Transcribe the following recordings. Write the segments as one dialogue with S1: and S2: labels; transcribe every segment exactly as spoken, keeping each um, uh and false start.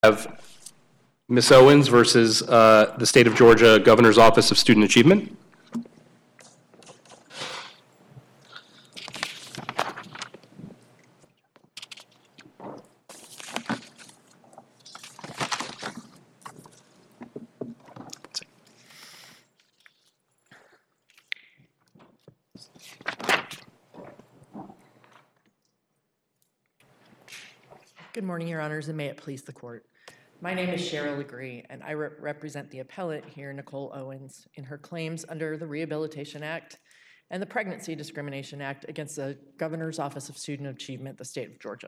S1: Have Miz Owens versus uh, the State of Georgia Governor's Office of Student Achievement.
S2: Good morning, Your Honors, and may it please the Court. My name is Cheryl Legree, and I re represent the appellant here, Nicole Owens, in her claims under the Rehabilitation Act and the Pregnancy Discrimination Act against the Governor's Office of Student Achievement, the state of Georgia.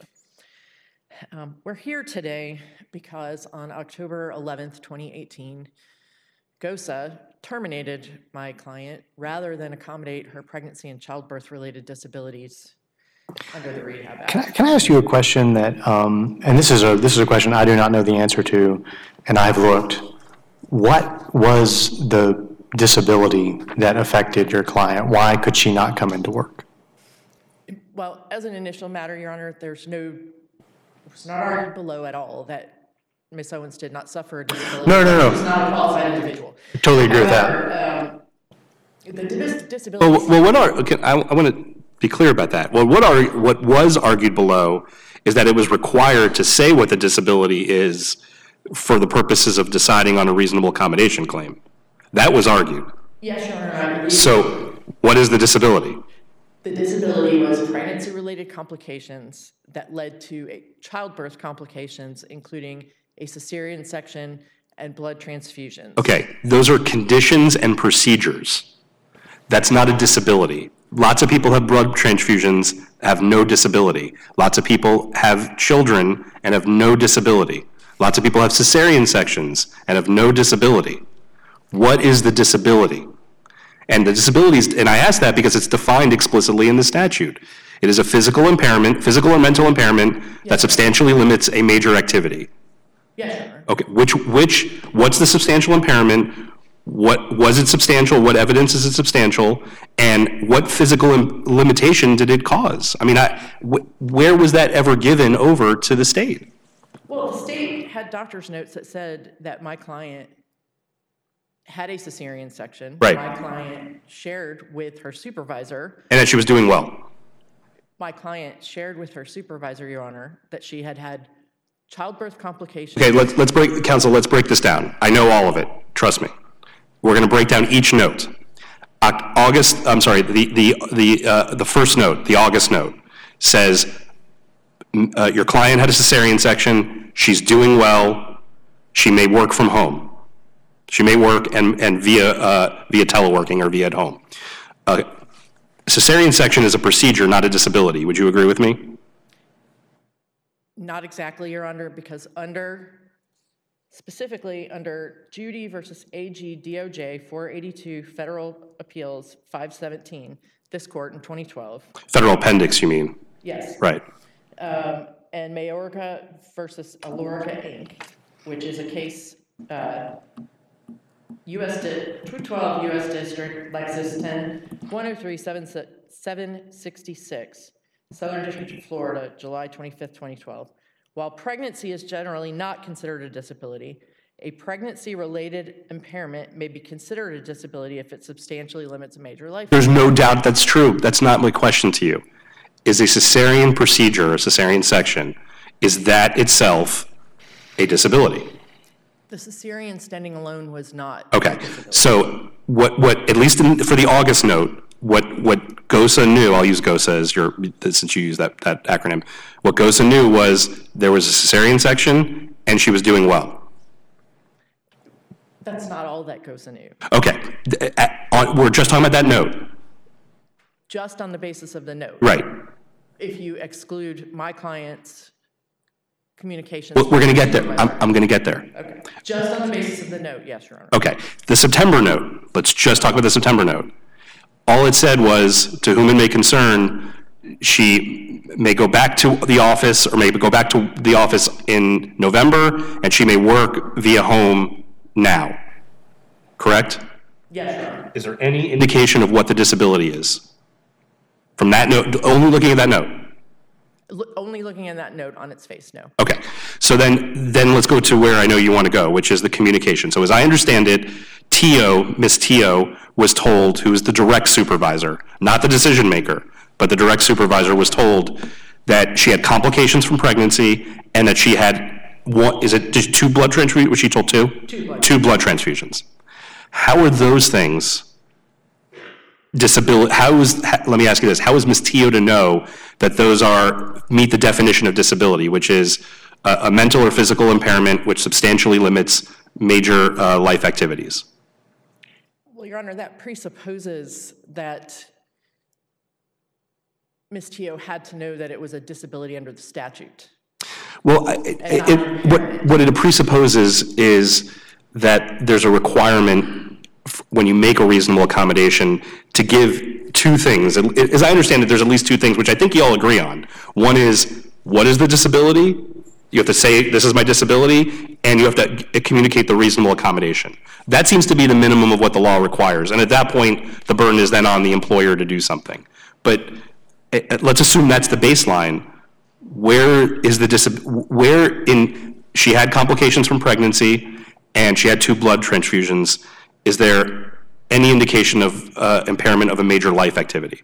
S2: Um, we're here today because on October eleventh, twenty eighteen, GOSA terminated my client rather than accommodate her pregnancy and childbirth-related disabilities under the Rehab Act.
S3: Can I, can I ask you a question that, um, and this is a this is a question I do not know the answer to, and I've looked. What was the disability that affected your client? Why could she not come into work?
S2: Well, as an initial matter, Your Honor, there's no, it's not argued below at all that Miz Owens did not suffer a disability.
S3: No, no, no.
S2: She's not a qualified individual.
S3: I totally agree
S2: However,
S3: with that.
S2: Um, the dis disability.
S1: Well, well what are, okay, I, I want to be clear about that. Well, what are what was argued below is that it was required to say what the disability is for the purposes of deciding on a reasonable accommodation claim. That was argued.
S2: Yes, Your Honor. I believe
S1: So, what is the disability?
S2: the disability was pregnancy-related complications that led to a childbirth complications, including a cesarean section and blood transfusions.
S1: Okay, those are conditions and procedures. That's not a disability. Lots of people have blood transfusions, have no disability. Lots of people have children and have no disability. Lots of people have cesarean sections and have no disability. What is the disability? And the disabilities, and I ask that because it's defined explicitly in the statute. It is a physical impairment, physical or mental impairment that
S2: Yes.
S1: substantially limits a major activity.
S2: Yes, Your Honor.
S1: Okay, which, which, what's the substantial impairment? What, was it substantial? What evidence is it substantial? And what physical im- limitation did it cause? I mean, I, wh- where was that ever given over to the state?
S2: Well, the state had doctor's notes that said that my client had a cesarean section.
S1: Right.
S2: My client shared with her supervisor.
S1: And that she was doing well.
S2: My client shared with her supervisor, Your Honor, that she had had childbirth complications.
S1: Okay, let's, let's break, counsel, let's break this down. I know all of it, trust me. We're gonna break down each note. Oc- August, I'm sorry, the, the, the, uh, the first note, the August note, says, mm, uh, your client had a cesarean section, she's doing well, she may work from home. She may work and, and via, uh, via teleworking or via at home. Uh, cesarean section is a procedure, not a disability. Would you agree with me?
S2: Not exactly, Your Honor, because under, specifically under Judy versus A G D O J four eighty-two Federal Appeals five seventeen, this court in twenty twelve.
S1: Federal appendix, you mean?
S2: Yes.
S1: Right.
S2: Um, and Mayorga versus Alorica Incorporated, which is a case, uh, U S Di- two twelve U S District, Lexus ten, one oh three, seven sixty-six, Southern District of Florida, July twenty-fifth, twenty twelve. While pregnancy is generally not considered a disability, a pregnancy-related impairment may be considered a disability if it substantially limits a major life.
S1: There's no doubt that's true. That's not my question to you. Is a cesarean procedure, a cesarean section, is that itself a disability?
S2: The cesarean standing alone was not.
S1: Okay, so what, what at least in, for the August note, what, what GOSA knew, I'll use GOSA as your, since you use that, that acronym, what GOSA knew was there was a cesarean section and she was doing well.
S2: That's not all that GOSA knew.
S1: Okay, th- at- on- we're just talking about that note,
S2: Just on the basis of the note.
S1: right?
S2: If you exclude my client's communications.
S1: We're, we're gonna
S2: with
S1: get
S2: the
S1: there. I'm,
S2: supervisor.
S1: I'm gonna get there.
S2: Okay, just on the basis of the note, yes, Your Honor.
S1: Okay, the September note, let's just talk about the September note. All it said was, to whom it may concern, she may go back to the office or may go back to the office in November and she may work via home now, correct?
S2: Yes, Your Honor.
S1: Is there any indication of what the disability is? From that note, only looking at that note?
S2: Lo- Only looking at that note on its face, no.
S1: Okay, so then, then let's go to where I know you want to go, which is the communication. So as I understand it, Tio, Miss Tio, was told, who is the direct supervisor, not the decision maker, but the direct supervisor was told that she had complications from pregnancy and that she had, one, is it just two blood transfusions, was she told two?
S2: Two blood
S1: Two blood transfusions. How are those things disability, how is, ha- let me ask you this, how is Miz Tio to know that those are, meet the definition of disability, which is a, a mental or physical impairment which substantially limits major uh, life activities?
S2: Well, Your Honor, that presupposes that Miz Tio had to know that it was a disability under the statute.
S1: Well, I- it, it, what, what it presupposes is that there's a requirement f- when you make a reasonable accommodation to give two things. As I understand it, there's at least two things, which I think you all agree on. One is, what is the disability? You have to say, this is my disability, and you have to c- communicate the reasonable accommodation. That seems to be the minimum of what the law requires, and at that point, the burden is then on the employer to do something. But eh, eh, let's assume that's the baseline. Where is the dis, where in, she had complications from pregnancy, and she had two blood transfusions. Is there any indication of uh, impairment of a major life activity?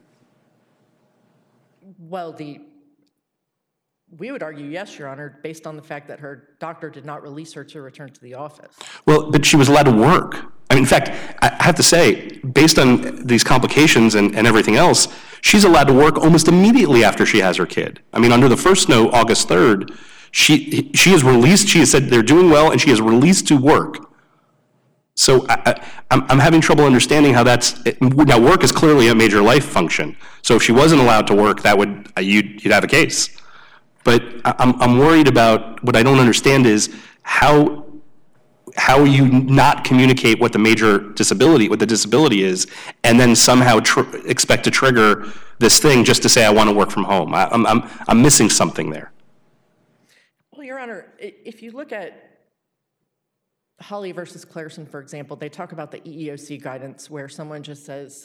S2: Well, the, we would argue yes, Your Honor, based on the fact that her doctor did not release her to return to the office.
S1: Well, but she was allowed to work. I mean, in fact, I have to say, based on these complications and, and everything else, she's allowed to work almost immediately after she has her kid. I mean, under the first note, August third, she, she is released, she has said they're doing well, and she is released to work. So I, I, I'm, I'm having trouble understanding how that's, now work is clearly a major life function. So if she wasn't allowed to work, that would, you'd, you'd have a case. But I- I'm, I'm worried about, what I don't understand is how, how you not communicate what the major disability, what the disability is, and then somehow tr- expect to trigger this thing just to say, I want to work from home. I, I'm, I'm, I'm missing something there.
S2: Well, Your Honor, i- if you look at Holly versus Clareson, for example, they talk about the E E O C guidance where someone just says,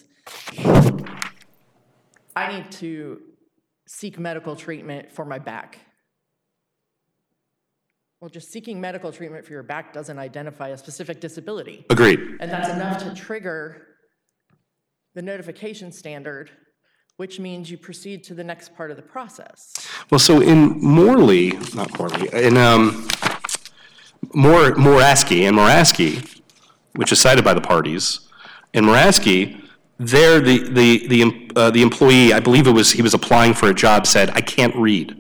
S2: I need to seek medical treatment for my back. Well, just seeking medical treatment for your back doesn't identify a specific disability.
S1: Agreed.
S2: And that's enough to trigger the notification standard, which means you proceed to the next part of the process.
S1: Well, so in Morley, not Morley, in um, Mor Moraski, and Moraski, which is cited by the parties, in Moraski, there the the the uh, the employee, I believe it was he was applying for a job, said, I can't read.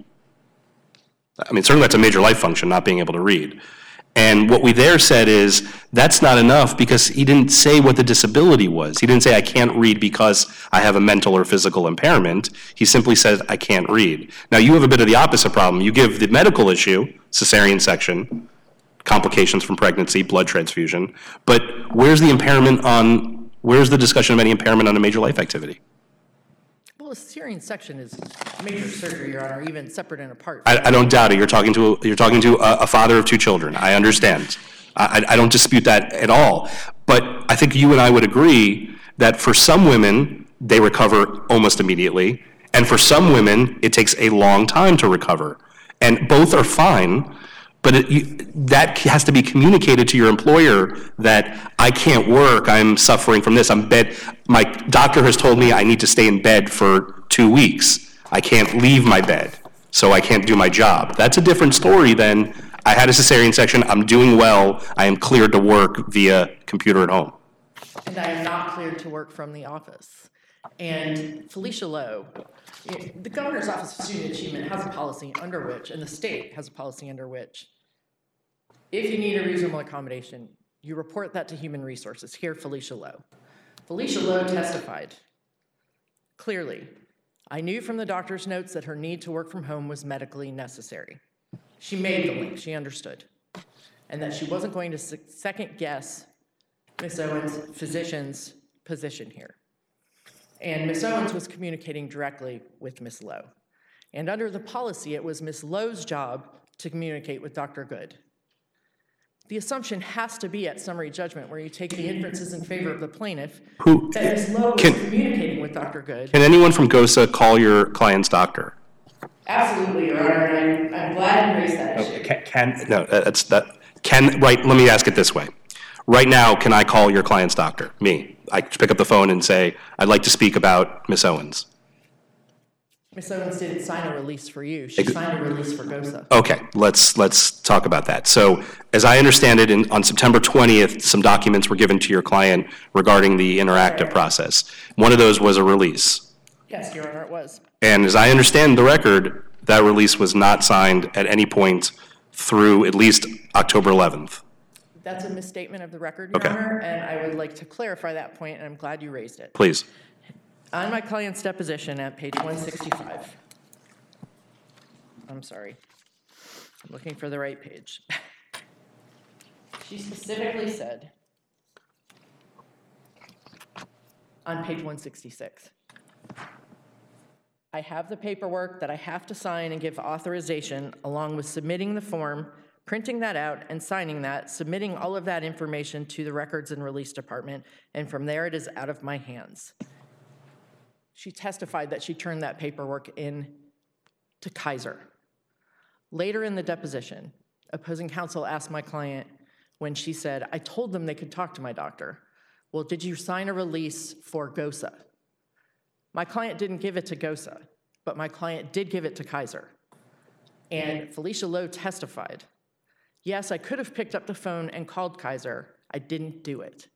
S1: I mean, certainly that's a major life function, not being able to read. And what we there said is, that's not enough because he didn't say what the disability was. He didn't say, I can't read because I have a mental or physical impairment. He simply said, I can't read. Now, you have a bit of the opposite problem. You give the medical issue, cesarean section, complications from pregnancy, blood transfusion, but where's the impairment on, where's the discussion of any impairment on a major life activity?
S2: Well, a cesarean section is major surgery, Your Honor, even separate and apart.
S1: I, I don't doubt it. You're talking to, you're talking to a, a father of two children. I understand. I, I don't dispute that at all. But I think you and I would agree that for some women, they recover almost immediately, and for some women, it takes a long time to recover. And both are fine, but it, you, that has to be communicated to your employer that I can't work, I'm suffering from this, I'm bed, my doctor has told me I need to stay in bed for two weeks. I can't leave my bed, so I can't do my job. That's a different story than I had a cesarean section, I'm doing well, I am cleared to work via computer at home.
S2: And I am not cleared to work from the office. And Felicia Lowe, the Governor's Office of Student Achievement has a policy under which, and the state has a policy under which, if you need a reasonable accommodation, you report that to Human Resources. Here, Felicia Lowe. Felicia Lowe testified clearly, I knew from the doctor's notes that her need to work from home was medically necessary. She made the link, she understood, and that she wasn't going to second guess Miz Owens' physician's position here. And Miz Owens was communicating directly with Miz Lowe. And under the policy, it was Miz Lowe's job to communicate with Doctor Good. The assumption has to be at summary judgment, where you take the inferences in favor of the plaintiff,
S1: Who,
S2: that Miz Lowe was
S1: can-
S2: communicating with Doctor Good.
S1: Can anyone from GOSA call your client's doctor?
S2: Absolutely, Your Honor, and I'm, I'm glad you raised that issue.
S1: Can, can, no, that's, that, can, right, let me ask it this way. Right now, can I call your client's doctor, me? I pick up the phone and say, I'd like to speak about Miss Owens.
S2: Miss Owens didn't sign a release for you. She signed a release for GOSA.
S1: Okay, let's, let's talk about that. So, as I understand it, in, on September twentieth, some documents were given to your client regarding the interactive process. One of those was a release.
S2: Yes, Your Honor, it was.
S1: And as I understand the record, that release was not signed at any point through at least October eleventh.
S2: That's a misstatement of the record, Your
S1: Okay.
S2: Honor, and I would like to clarify that point, and I'm glad you raised it.
S1: Please.
S2: On my client's deposition at page one sixty-five, I'm sorry, I'm looking for the right page. She specifically said, on page one sixty-six, I have the paperwork that I have to sign and give authorization along with submitting the form, printing that out and signing that, submitting all of that information to the Records and Release Department, and from there it is out of my hands. She testified that she turned that paperwork in to Kaiser. Later in the deposition, opposing counsel asked my client when she said, I told them they could talk to my doctor. Well, did you sign a release for GOSA? My client didn't give it to GOSA, but my client did give it to Kaiser. And Felicia Lowe testified, yes, I could have picked up the phone and called Kaiser. I didn't do it.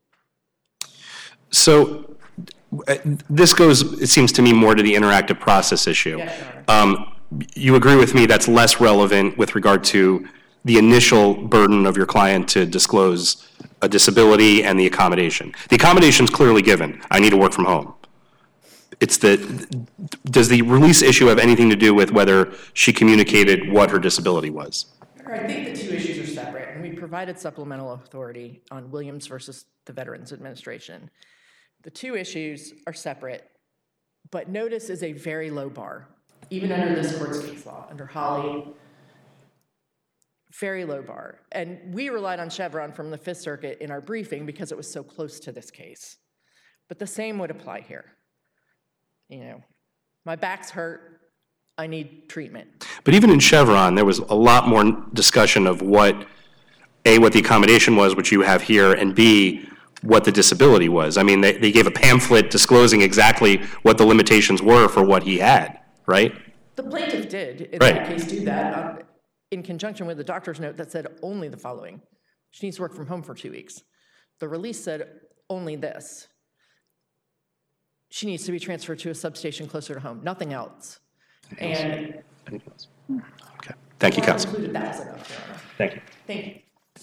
S1: So uh, this goes, it seems to me, more to the interactive process issue.
S2: Yes, Your Honor.
S1: Um, you agree with me that's less relevant with regard to the initial burden of your client to disclose a disability and the accommodation. The accommodation's clearly given. I need to work from home. It's the, does the release issue have anything to do with whether she communicated what her disability was?
S2: I think the two issues are separate, and we provided supplemental authority on Williams versus the Veterans Administration. The two issues are separate, but notice is a very low bar, even under this court's case law, under Holly, very low bar. And we relied on Chevron from the Fifth Circuit in our briefing because it was so close to this case. But the same would apply here. You know, my back's hurt, I need treatment.
S1: But even in Chevron, there was a lot more discussion of what, A, what the accommodation was, which you have here, and B, what the disability was. I mean, they, they gave a pamphlet disclosing exactly what the limitations were for what he had, right?
S2: The plaintiff did, in
S1: Right.
S2: that case, do that um, in conjunction with the doctor's note that said only the following. She needs to work from home for two weeks. The release said only this. She needs to be transferred to a substation closer to home, nothing else. And
S1: Anything else? Okay. Thank you, counsel.
S2: included that was enough, Your Honor.
S1: Thank you.
S2: Thank you.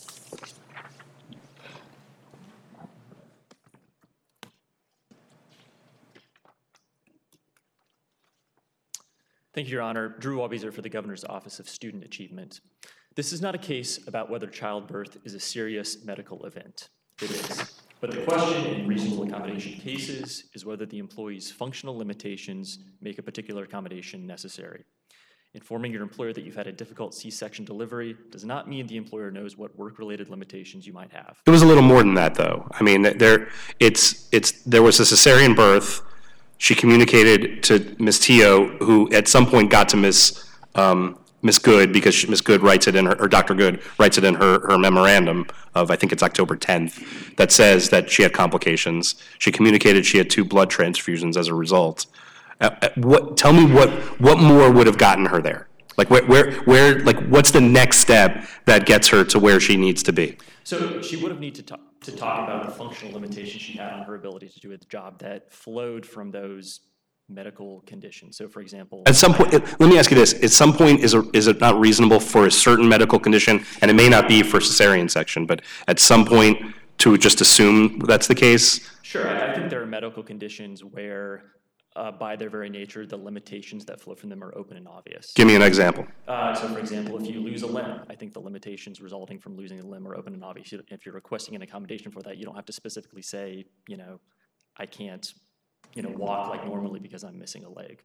S4: Thank you, Your Honor. Drew Wobbeser for the Governor's Office of Student Achievement. This is not a case about whether childbirth is a serious medical event. It is. But the question in reasonable accommodation cases is whether the employee's functional limitations make a particular accommodation necessary. Informing your employer that you've had a difficult C-section delivery does not mean the employer knows what work-related limitations you might have.
S1: It was a little more than that, though. I mean, there, it's, it's, there was a cesarean birth. She communicated to Miz Teo, who at some point got to Miz Um, Miz Good, because she, Miz Good writes it in her, or Doctor Good writes it in her, her memorandum of, I think it's October tenth, that says that she had complications. She communicated she had two blood transfusions as a result. Uh, uh, what, tell me what, what more would have gotten her there? Like where, where, where, like what's the next step that gets her to where she needs to be?
S4: So she would have needed to talk, to talk about the functional limitations she had on her ability to do a job that flowed from those medical conditions. So for example,
S1: At some point, let me ask you this, at some point, is, a, is it not reasonable for a certain medical condition, and it may not be for cesarean section, but at some point to just assume that's the case?
S4: sure, I I think there are medical conditions where uh, by their very nature, the limitations that flow from them are open and obvious.
S1: Give me an example.
S4: Uh, so for example, if you lose a limb, I think the limitations resulting from losing a limb are open and obvious. If you're requesting an accommodation for that, you don't have to specifically say, you know, I can't, you know, walk like normally because I'm missing a leg.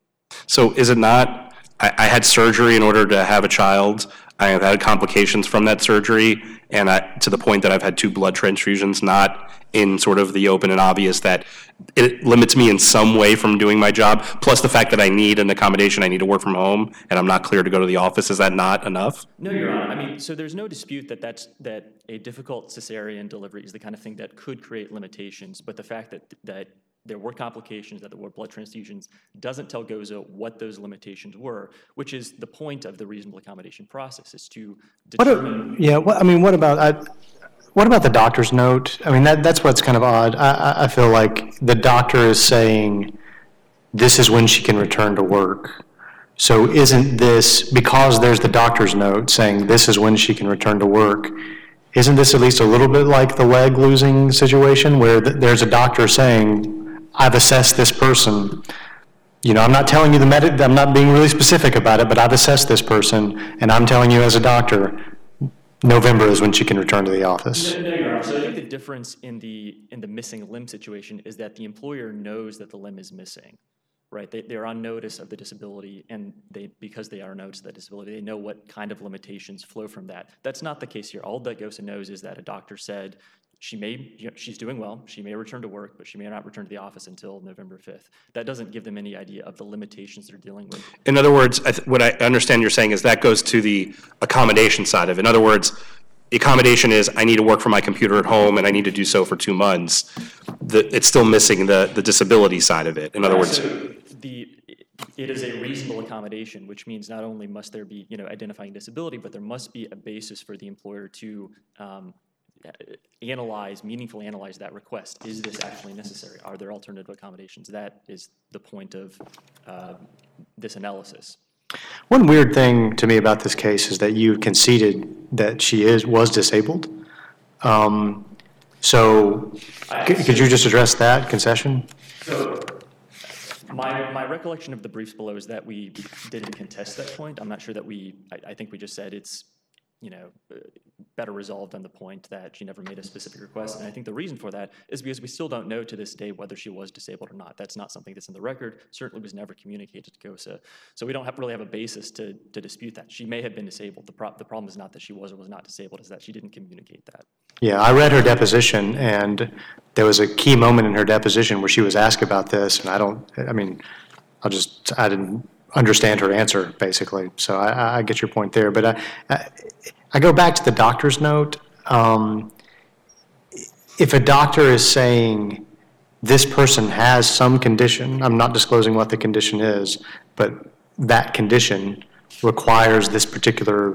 S1: So is it not, I, I had surgery in order to have a child. I have had complications from that surgery, and I, to the point that I've had two blood transfusions, not in sort of the open and obvious that it limits me in some way from doing my job, plus the fact that I need an accommodation, I need to work from home, and I'm not clear to go to the office. Is that not enough?
S4: No, Your Honor. I mean, so there's no dispute that that's, that a difficult cesarean delivery is the kind of thing that could create limitations, but the fact that, that there were complications, that there were blood transfusions, doesn't tell Goza what those limitations were, which is the point of the reasonable accommodation process, is to
S3: What,
S4: determine.
S3: a- yeah, what, I mean, what about, I, what about the doctor's note? I mean, that, that's what's kind of odd. I, I- I feel like the doctor is saying, this is when she can return to work. So isn't this, because there's the doctor's note saying this is when she can return to work, isn't this at least a little bit like the leg losing situation where th- there's a doctor saying, I've assessed this person. You know, I'm not telling you the med, I'm not being really specific about it, but I've assessed this person, and I'm telling you as a doctor, November is when she can return to the office.
S4: No, no, Your Honor. So I think the difference in the in the missing limb situation is that the employer knows that the limb is missing, right? They, they're on notice of the disability, and they because they are on notice of that disability, they know what kind of limitations flow from that. That's not the case here. All that Goza knows is that a doctor said she may, you know, she's doing well, she may return to work, but she may not return to the office until November fifth. That doesn't give them any idea of the limitations they're dealing with.
S1: In other words, I th- what I understand you're saying is that goes to the accommodation side of it. In other words, the accommodation is I need to work from my computer at home and I need to do so for two months. The, it's still missing the, the disability side of it. In other words,
S4: So the, it is a reasonable accommodation, which means not only must there be, you know, identifying disability, but there must be a basis for the employer to um, analyze, meaningfully analyze that request. Is this actually necessary? Are there alternative accommodations? That is the point of uh, this analysis.
S3: One weird thing to me about this case is that you conceded that she is, was disabled. Um, So, c- could you just address that concession?
S4: So my, my recollection of the briefs below is that we didn't contest that point. I'm not sure that we, I, I think we just said it's, you know, uh, better resolved on the point that she never made a specific request. And I think the reason for that is because we still don't know to this day whether she was disabled or not. That's not something that's in the record, certainly was never communicated to Goza. So we don't have, really have a basis to, to dispute that. She may have been disabled. The, pro- the problem is not that she was or was not disabled, is that she didn't communicate that.
S3: Yeah, I read her deposition, and there was a key moment in her deposition where she was asked about this, and I don't, I mean, I'll just, I didn't understand her answer, basically. So I, I get your point there. But I, I, I go back to the doctor's note. Um, if a doctor is saying this person has some condition, I'm not disclosing what the condition is, but that condition requires this particular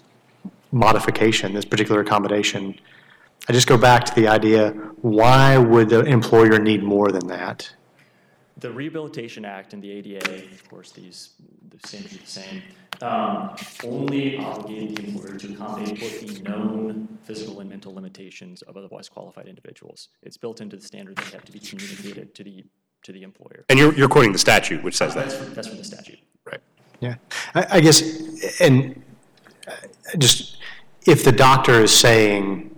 S3: modification, this particular accommodation, I just go back to the idea, why would the employer need more than that?
S4: The Rehabilitation Act and the A D A, of course, these the standards are the same, um, only obligate the employer to accommodate what the known physical and mental limitations of otherwise qualified individuals. It's built into the standard that have to be communicated to the to the employer.
S1: and you're, you're quoting the statute, which says
S4: That's
S1: that.
S4: from, that's from the statute.
S1: Right.
S3: Yeah, I, I guess, and uh, just, if the doctor is saying,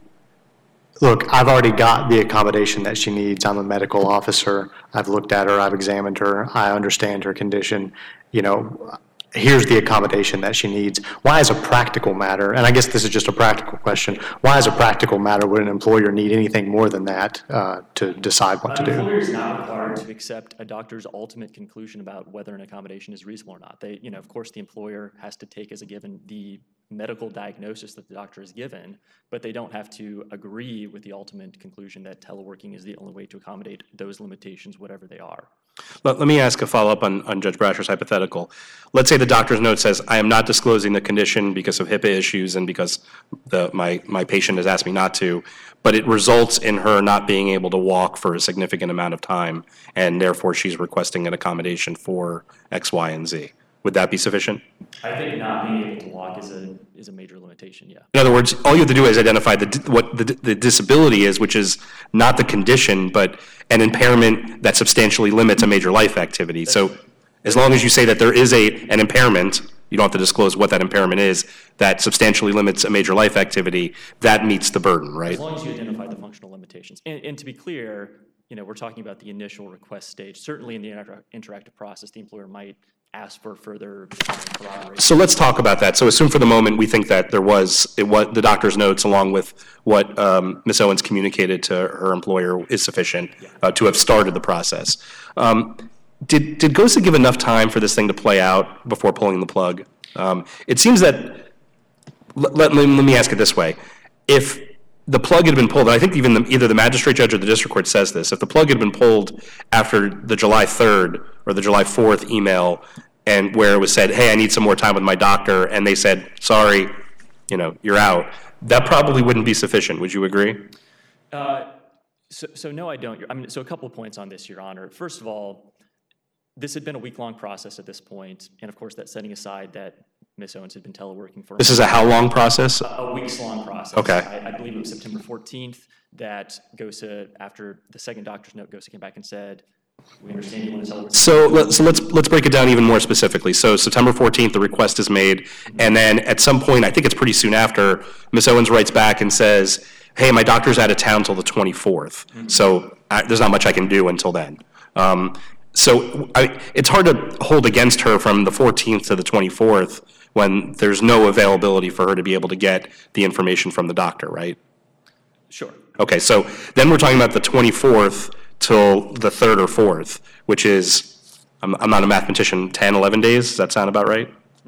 S3: look, I've already got the accommodation that she needs, I'm a medical officer, I've looked at her, I've examined her, I understand her condition, you know, here's the accommodation that she needs. Why, as a practical matter, and I guess this is just a practical question, why, as a practical matter, would an employer need anything more than that uh, to decide what to
S4: An
S3: do?
S4: employer is not required to accept a doctor's ultimate conclusion about whether an accommodation is reasonable or not. They, you know, of course, the employer has to take as a given the medical diagnosis that the doctor is given, but they don't have to agree with the ultimate conclusion that teleworking is the only way to accommodate those limitations, whatever they are.
S1: Let, let me ask a follow-up on, on Judge Brasher's hypothetical. Let's say the doctor's note says, I am not disclosing the condition because of HIPAA issues and because the, my, my patient has asked me not to, but it results in her not being able to walk for a significant amount of time, and therefore she's requesting an accommodation for X, Y, and Z. Would that be sufficient?
S4: I think not being able to walk is a is a major limitation, yeah.
S1: In other words, all you have to do is identify the, di- what the, the disability is, which is not the condition, but an impairment that substantially limits a major life activity. So as long as you say that there is a, an impairment, you don't have to disclose what that impairment is, that substantially limits a major life activity, that meets the burden, right?
S4: As long as you identify the functional limitations. And, and to be clear, you know, we're talking about the initial request stage. Certainly in the inter- interactive process, the employer might ask for further uh, corroboration.
S1: So let's talk about that. So assume for the moment we think that there was, it was, the doctor's notes along with what um, Miz Owens communicated to her employer is sufficient uh, to have started the process. Um, Did, did GOSA give enough time for this thing to play out before pulling the plug? Um, It seems that, let, let me let me ask it this way. If the plug had been pulled, and I think even the, either the magistrate judge or the district court says this, if the plug had been pulled after the July third or the July fourth email, and where it was said, hey, I need some more time with my doctor, and they said, sorry, you know, you're out, that probably wouldn't be sufficient. Would you agree?
S4: Uh, so, so no, I don't. I mean, so a couple of points on this, Your Honor. First of all, this had been a week-long process at this point, and of course, that's setting aside that Miz Owens had been teleworking for
S1: This is a how long process?
S4: a, a weeks-long process.
S1: Okay.
S4: I, I believe it was September fourteenth that GOSA, after the second doctor's note, GOSA came back and said, we understand you want to telework.
S1: So, let- so let's, let's break it down even more specifically. So September fourteenth, the request is made, and then at some point, I think it's pretty soon after, Miz Owens writes back and says, hey, my doctor's out of town till the twenty-fourth, so I, there's not much I can do until then. Um, So I, it's hard to hold against her from the fourteenth to the twenty-fourth when there's no availability for her to be able to get the information from the doctor, right?
S4: Sure.
S1: Okay, so then we're talking about the twenty-fourth till the third or fourth, which is, I'm, I'm not a mathematician, ten, eleven days? Does that sound about right?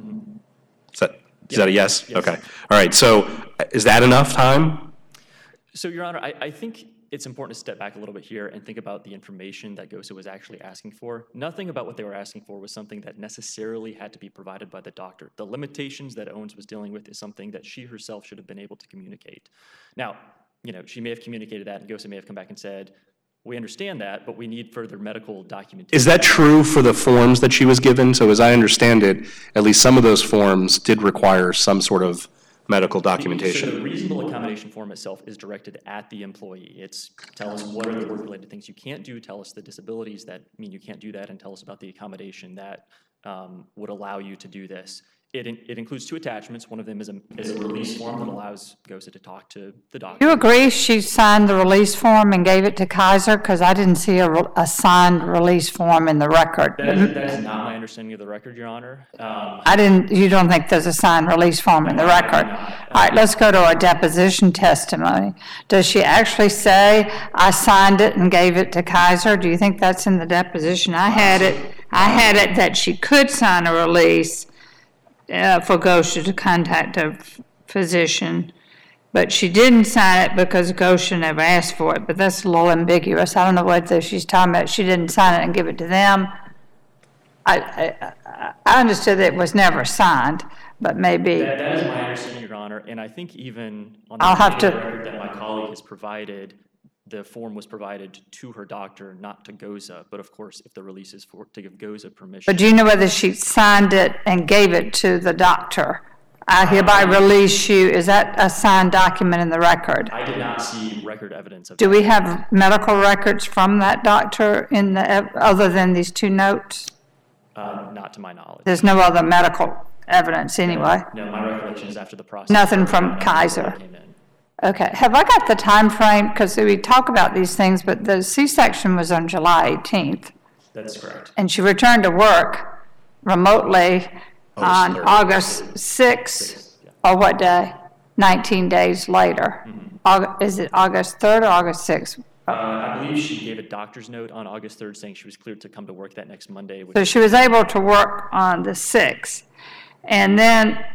S1: Is that, is that a yes?
S4: Yes.
S1: Okay. All right, so is that enough time?
S4: So, Your Honor, I, I think it's important to step back a little bit here and think about the information that GOSA was actually asking for. Nothing about what they were asking for was something that necessarily had to be provided by the doctor. The limitations that Owens was dealing with is something that she herself should have been able to communicate. Now, you know, she may have communicated that, and GOSA may have come back and said, we understand that, but we need further medical documentation.
S1: Is that true for the forms that she was given? So as I understand it, at least some of those forms did require some sort of medical
S4: So the
S1: documentation.
S4: reasonable accommodation form itself is directed at the employee. It's tell us what are the work-related things you can't do, tell us the disabilities that mean you can't do that, and tell us about the accommodation that um, would allow you to do this. It, in, it includes two attachments. One of them is a, is a release form that allows GOSA to talk to the doctor.
S5: You agree she signed the release form and gave it to Kaiser? Because I didn't see a, re- a signed release form in the record.
S4: That is, that is not my understanding of the record, Your Honor. Um,
S5: I didn't, you don't think there's a signed release form in the record? All right, let's go to our deposition testimony. Does she actually say, I signed it and gave it to Kaiser? Do you think that's in the deposition? I had it, I had it that she could sign a release uh, for GOSA to contact a f- physician, but she didn't sign it because GOSA never asked for it, but that's a little ambiguous. I don't know whether she's talking about she didn't sign it and give it to them. I, I, I understood that it was never signed, but maybe.
S4: That, that is my understanding, Your Honor, and I think even on the
S5: I'll have to-
S4: record that my colleague has provided, the form was provided to her doctor, not to GOSA, but of course, if the release is for, to give GOSA permission.
S5: But do you know whether she signed it and gave it to the doctor? I hereby release you, is that a signed document in the record?
S4: I did not see record evidence of
S5: Do
S4: that.
S5: we have medical records from that doctor in the, other than these two notes?
S4: Uh, not to my knowledge.
S5: There's no other medical evidence anyway?
S4: No, my recollection is after the process.
S5: Nothing from Kaiser?
S4: Came in.
S5: Okay, have I got the time frame? Because we talk about these things, but the C-section was on July eighteenth,
S4: That's correct.
S5: and she returned to work remotely on
S1: third.
S5: August sixth,
S4: Yeah.
S5: or what day? nineteen days later. Aug- Is it August third or August sixth?
S4: Uh, I believe she gave a doctor's note on August third saying she was cleared to come to work that next Monday. Which
S5: So she was able to work on the sixth. And then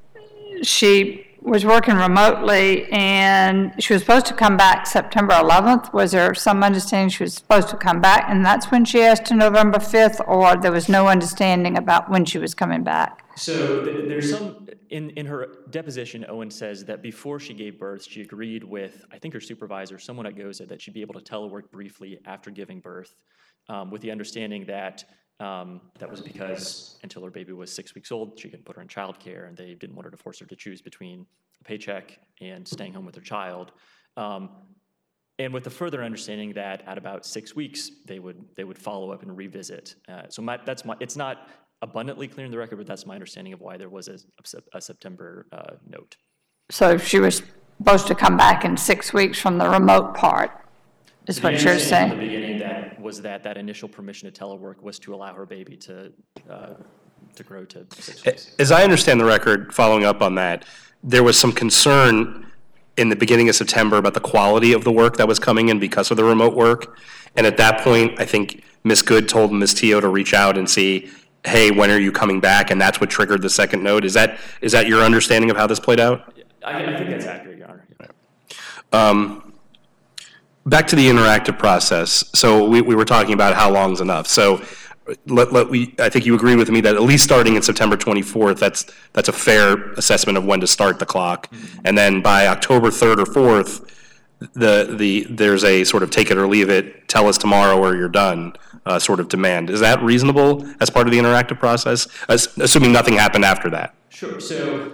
S5: she was working remotely, and she was supposed to come back September eleventh. Was there some understanding she was supposed to come back, and that's when she asked to November fifth, or there was no understanding about when she was coming back?
S4: So th- there's some, in, in her deposition, Owen says that before she gave birth, she agreed with, I think her supervisor, someone at GOSA, that she'd be able to telework briefly after giving birth, um, with the understanding that um, that was because until her baby was six weeks old, she couldn't put her in childcare, and they didn't want her to force her to choose between a paycheck and staying home with her child. Um, And with the further understanding that at about six weeks, they would they would follow up and revisit. Uh, so my, that's my, it's not abundantly clear in the record, but that's my understanding of why there was a, a September uh, note.
S5: So she was supposed to come back in six weeks from the remote part, is
S4: The
S5: what you're
S4: understanding
S5: saying?
S4: From the beginning that was that that initial permission to telework was to allow her baby to uh, to grow to six weeks.
S1: As I understand the record, following up on that, there was some concern in the beginning of September about the quality of the work that was coming in because of the remote work. And at that point, I think Miz Good told Miz Teo to reach out and see, hey, when are you coming back? And that's what triggered the second note. Is that is that your understanding of how this played out?
S4: I, I think that's accurate, Your Honor.
S1: Um, back to the interactive process. So we, we were talking about how long's enough. So let, let we, I think you agree with me that at least starting in September twenty-fourth, that's that's a fair assessment of when to start the clock. Mm-hmm. And then by October third or fourth, the the there's a sort of take it or leave it, tell us tomorrow or you're done uh, sort of demand. Is that reasonable as part of the interactive process, as, assuming nothing happened after that?
S4: Sure. So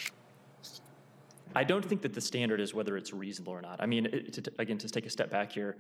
S4: I don't think that the standard is whether it's reasonable or not. I mean, it, to, again, to take a step back here,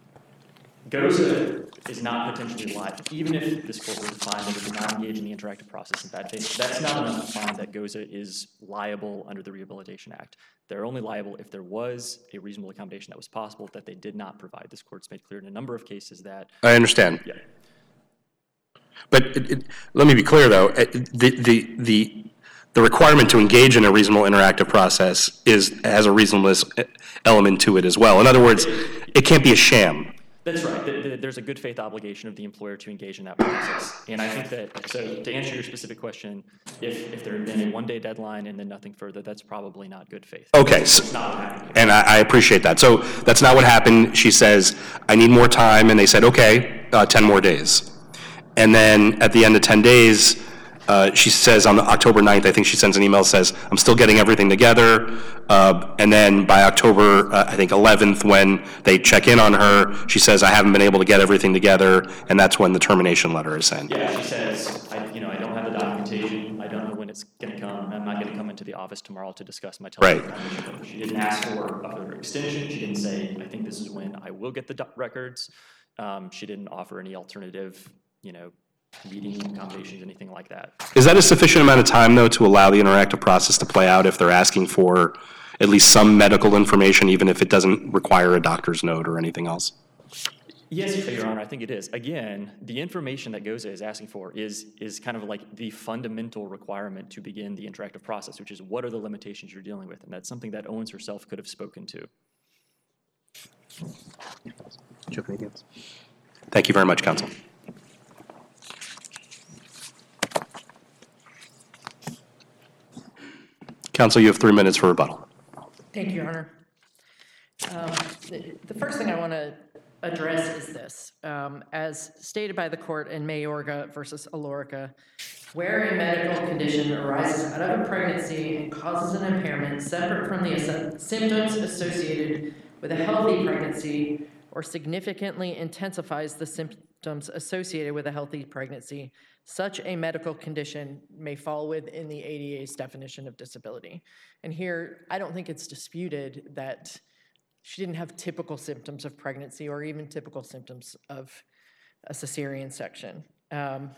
S4: GOSA is not potentially liable. Even if this court were to find that it did not engage in the interactive process in bad faith, that's not enough to find that GOSA is liable under the Rehabilitation Act. They're only liable if there was a reasonable accommodation that was possible that they did not provide. This court's made clear in a number of cases that...
S1: I understand.
S4: Yeah.
S1: But it, it, let me be clear, though. The, the, the, the requirement to engage in a reasonable interactive process is has a reasonableness element to it as well. In other words, it can't be a sham.
S4: That's right. There's a good faith obligation of the employer to engage in that process. And I think that, so to answer your specific question, if, if there had been a one-day deadline and then nothing further, that's probably not good faith.
S1: Okay. So, and I, I appreciate that. So that's not what happened. She says, I need more time. And they said, okay, uh, ten more days. And then at the end of ten days, uh, she says on October ninth, I think she sends an email, says, I'm still getting everything together. Uh, and then by October, uh, I think eleventh, when they check in on her, she says, I haven't been able to get everything together. And that's when the termination letter is sent.
S4: Yeah, she says, I, you know, I don't have the documentation. I don't know when it's going to come. I'm not going to come into the office tomorrow to discuss my telephone.
S1: Right.
S4: She didn't ask for a extension. She didn't say, I think this is when I will get the do- records. Um, she didn't offer any alternative, you know, meeting accommodations, anything like that.
S1: Is that a sufficient amount of time, though, to allow the interactive process to play out if they're asking for at least some medical information, even if it doesn't require a doctor's note or anything else?
S4: Yes, Your Honor, I think it is. Again, the information that GOSA is asking for is, is kind of like the fundamental requirement to begin the interactive process, which is what are the limitations you're dealing with? And that's something that Owens herself could have spoken to.
S1: Thank you very much, counsel. Counsel, you have three minutes for rebuttal.
S2: Thank you, Your Honor. Um, the, the first thing I want to address is this. Um, as stated by the court in Mayorga versus Alorica, where a medical condition arises out of a pregnancy and causes an impairment separate from the as- symptoms associated with a healthy pregnancy or significantly intensifies the symptoms associated with a healthy pregnancy, such a medical condition may fall within the A D A's definition of disability. And here, I don't think it's disputed that she didn't have typical symptoms of pregnancy or even typical symptoms of a cesarean section. Um,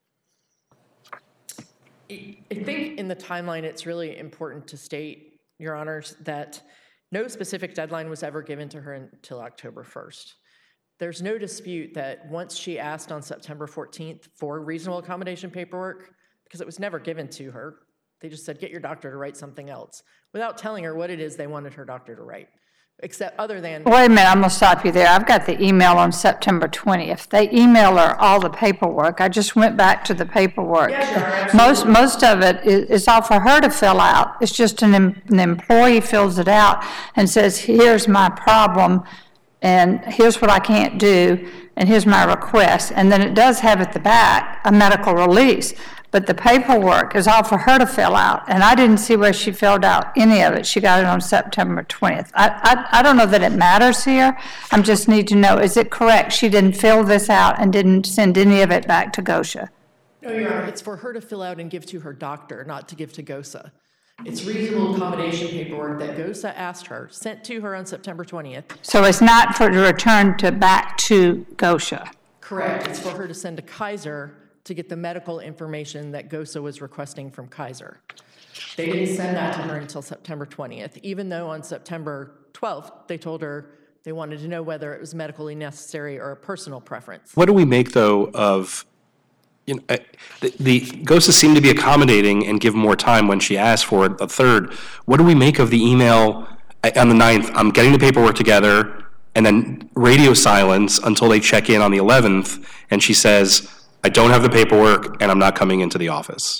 S2: I think in the timeline, it's really important to state, Your Honors, that no specific deadline was ever given to her until October first. There's no dispute that once she asked on September fourteenth for reasonable accommodation paperwork, because it was never given to her, they just said, get your doctor to write something else, without telling her what it is they wanted her doctor to write, except other than...
S5: Wait a minute, I'm going to stop you there. I've got the email on September twentieth. They email her all the paperwork. I just went back to the paperwork.
S2: Yeah, sure,
S5: most most of it is, is all for her to fill out. It's just an, an employee fills it out and says, here's my problem, and here's what I can't do, and here's my request. And then it does have at the back a medical release. But the paperwork is all for her to fill out, and I didn't see where she filled out any of it. She got it on September twentieth. I, I, I don't know that it matters here. I just need to know, is it correct she didn't fill this out and didn't send any of it back to GOSA?
S2: No, Your Honor, it's for her to fill out and give to her doctor, not to give to GOSA. It's reasonable accommodation paperwork that GOSA asked her, sent to her on September twentieth.
S5: So it's not for to return to back to GOSA?
S2: Correct. It's for her to send to Kaiser to get the medical information that GOSA was requesting from Kaiser. They didn't send that to her until September twentieth, even though on September twelfth, they told her they wanted to know whether it was medically necessary or a personal preference.
S1: What do we make, though, of you know, uh, the, the GOSA seem to be accommodating and give more time when she asks for a third. What do we make of the email uh, on the ninth? I'm getting the paperwork together, and then radio silence until they check in on the eleventh, and she says, I don't have the paperwork, and I'm not coming into the office.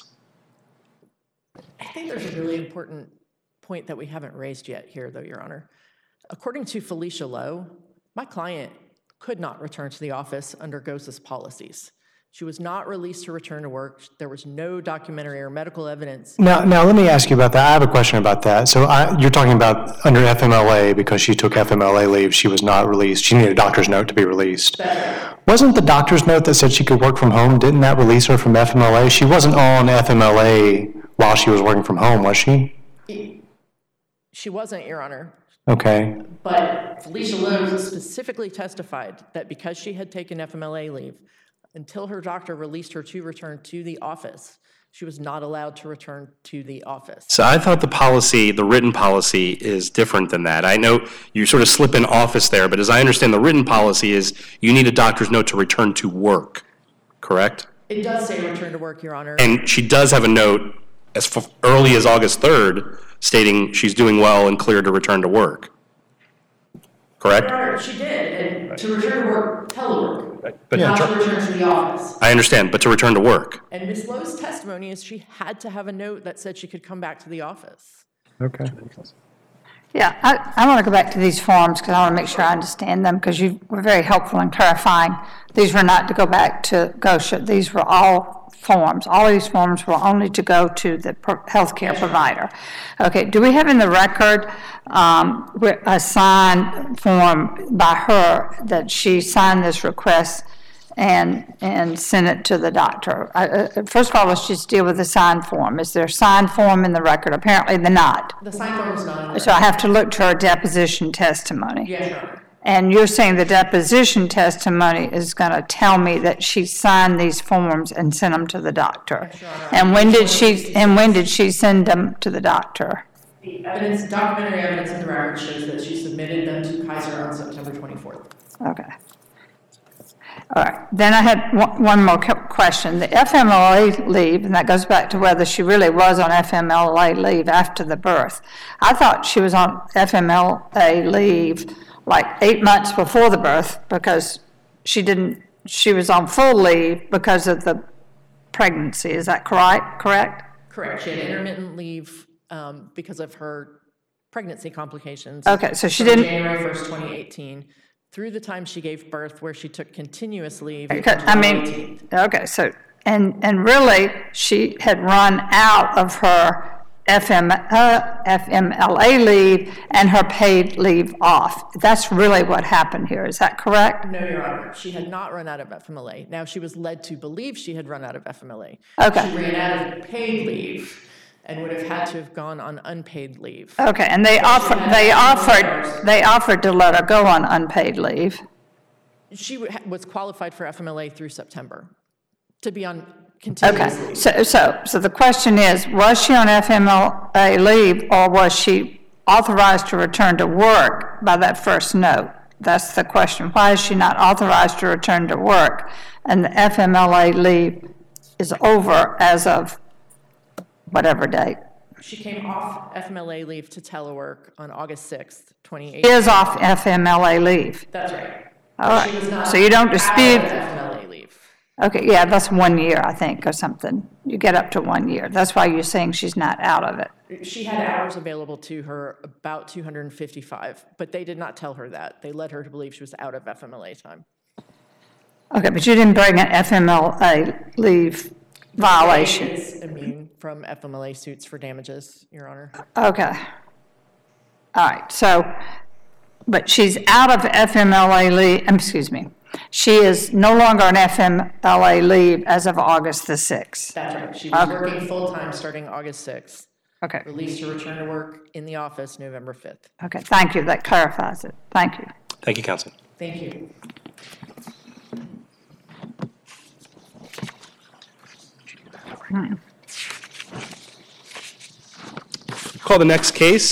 S2: I think there's a really important point that we haven't raised yet here, though, Your Honor. According to Felicia Lowe, my client could not return to the office under GOSA's policies. She was not released to return to work. There was no documentary or medical evidence.
S3: Now, now let me ask you about that. I have a question about that. So I, you're talking about under F M L A, because she took F M L A leave, she was not released. She needed a doctor's note to be released. Wasn't the doctor's note that said she could work from home, didn't that release her from F M L A? She wasn't on F M L A while she was working from home, was she?
S2: She wasn't, Your Honor.
S3: Okay.
S2: But Felicia Lowe specifically testified that because she had taken F M L A leave, until her doctor released her to return to the office, she was not allowed to return to the office.
S1: So I thought the policy, the written policy, is different than that. I know you sort of slip in office there, but as I understand, the written policy is you need a doctor's note to return to work, correct?
S2: It does say return to work, Your Honor.
S1: And she does have a note as f- early as August third stating she's doing well and clear to return to work, correct?
S2: Your Honor, she did, and to return to work, telework,
S1: But
S2: not to return to the office.
S1: I understand, but to return to work.
S2: And Miz Lowe's testimony is she had to have a note that said she could come back to the office.
S3: Okay.
S5: Yeah, I, I want to go back to these forms because I want to make sure I understand them, because you were very helpful in clarifying. These were not to go back to GOSA. These were all forms. All of these forms were only to go to the pro- healthcare provider. Okay, do we have in the record um, where- a signed form by her that she signed this request and and sent it to the doctor? I, uh, first of all, let's just deal with the signed form. Is there a signed form in the record? Apparently, they're not.
S2: The sign form is not in the
S5: So I have to look to her deposition testimony.
S2: Yes, Your Honor.
S5: And you're saying the deposition testimony is going to tell me that she signed these forms and sent them to the doctor?
S2: Yes, Your Honor.
S5: And when did she, and when did she send them to the doctor?
S2: The evidence, documentary evidence in the record shows that she submitted them to Kaiser on September twenty-fourth.
S5: Okay. All right. Then I had one, one more cu- question. The F M L A leave, and that goes back to whether she really was on F M L A leave after the birth. I thought she was on F M L A leave like eight months before the birth, because she didn't, she was on full leave because of the pregnancy. Is that correct? Correct?
S2: Correct. She had intermittent leave um, because of her pregnancy complications.
S5: Okay, so she
S2: from
S5: didn't-
S2: January first, twenty eighteen, through the time she gave birth, where she took continuous leave.
S5: Okay,
S2: until
S5: I
S2: June
S5: mean,
S2: eighteenth.
S5: okay, so, and, and really, she had run out of her F M, uh, F M L A leave and her paid leave off. That's really what happened here. Is that correct?
S2: No, Your Honor, she had not run out of F M L A. Now, she was led to believe she had run out of F M L A.
S5: Okay.
S2: She ran out of paid leave and would have had to have gone on unpaid leave.
S5: Okay, and they offered, they offered, they offered to let her go on unpaid leave.
S2: She wa- was qualified for F M L A through September to be on continuous
S5: Okay,
S2: leave.
S5: so, so, so the question is, was she on F M L A leave, or was she authorized to return to work by that first note? That's the question. Why is she not authorized to return to work? And the F M L A leave is over as of whatever date.
S2: She came off F M L A leave to telework on August sixth, twenty
S5: She
S2: eighteen.
S5: is off F M L A leave.
S2: That's right.
S5: All
S2: She was
S5: right,
S2: not
S5: so you don't
S2: out of
S5: dispute,
S2: F M L A leave.
S5: okay, yeah, that's one year, I think, or something. You get up to one year. That's why you're saying she's not out of it.
S2: She had hours available to her, about two hundred fifty-five, but they did not tell her that. They led her to believe she was out of F M L A time.
S5: Okay, but you didn't bring an F M L A leave violation.
S2: She is immune from F M L A suits for damages, Your Honor.
S5: Okay. All right, so, but she's out of F M L A leave, um, excuse me. She is no longer on F M L A leave as of August the sixth.
S2: That's right. She was working full-time starting August sixth.
S5: Okay,
S2: Released to return to work in the office November fifth.
S5: okay, thank you, that clarifies it. Thank you.
S1: Thank you, counsel.
S2: Thank you.
S1: Call the next case.